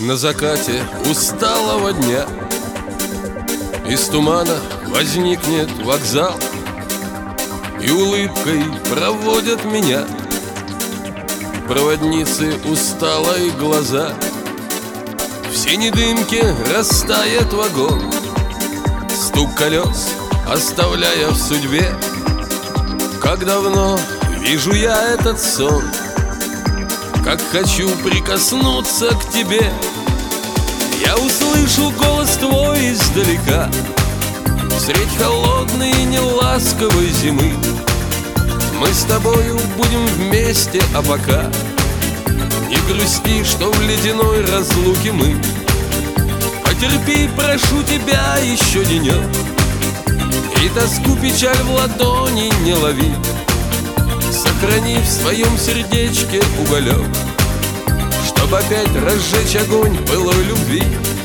На закате усталого дня из тумана возникнет вокзал, и улыбкой проводят меня проводницы усталые глаза. В синей дымке растает вагон, стук колес оставляя в судьбе. Как давно вижу я этот сон, как хочу прикоснуться к тебе. Я услышу голос твой издалека средь холодной и неласковой зимы. Мы с тобою будем вместе, а пока не грусти, что в ледяной разлуке мы. Потерпи, прошу тебя, еще денек, и тоску, печаль в ладони не лови. Сохрани в своем сердечке уголек, чтоб опять разжечь огонь былой любви.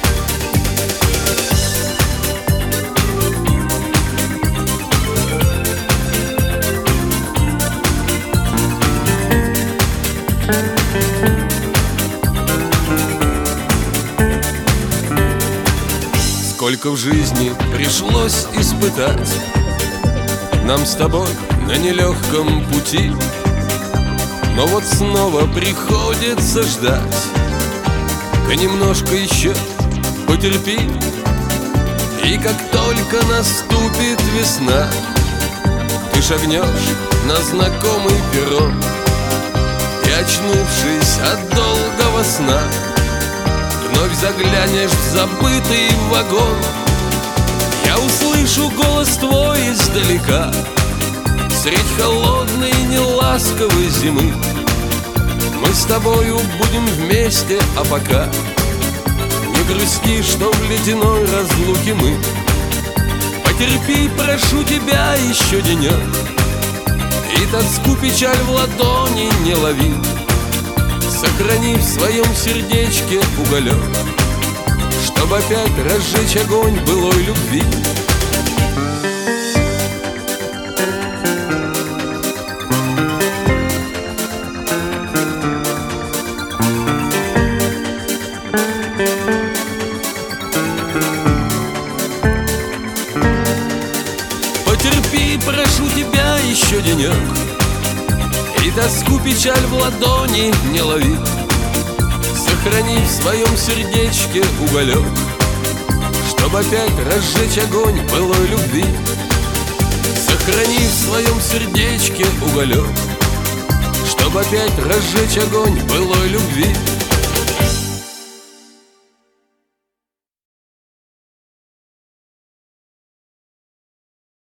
Сколько в жизни пришлось испытать нам с тобой на нелегком пути, но вот снова приходится ждать. Ты немножко еще потерпи, и как только наступит весна, ты шагнешь на знакомый перрон, и, очнувшись от долгого сна, вновь заглянешь в забытый вагон. Я услышу голос твой издалека средь холодной и неласковой зимы. Мы с тобою будем вместе, а пока не грусти, что в ледяной разлуке мы. Потерпи, прошу тебя, еще денек, и тоску, печаль в ладони не лови. Сохрани в своем сердечке уголек, чтоб опять разжечь огонь былой любви. Потерпи, прошу тебя, еще денек, и тоску, печаль в ладони не лови. Сохрани в своем сердечке уголек, чтоб опять разжечь огонь былой любви. Сохрани в своем сердечке уголек, чтоб опять разжечь огонь былой любви.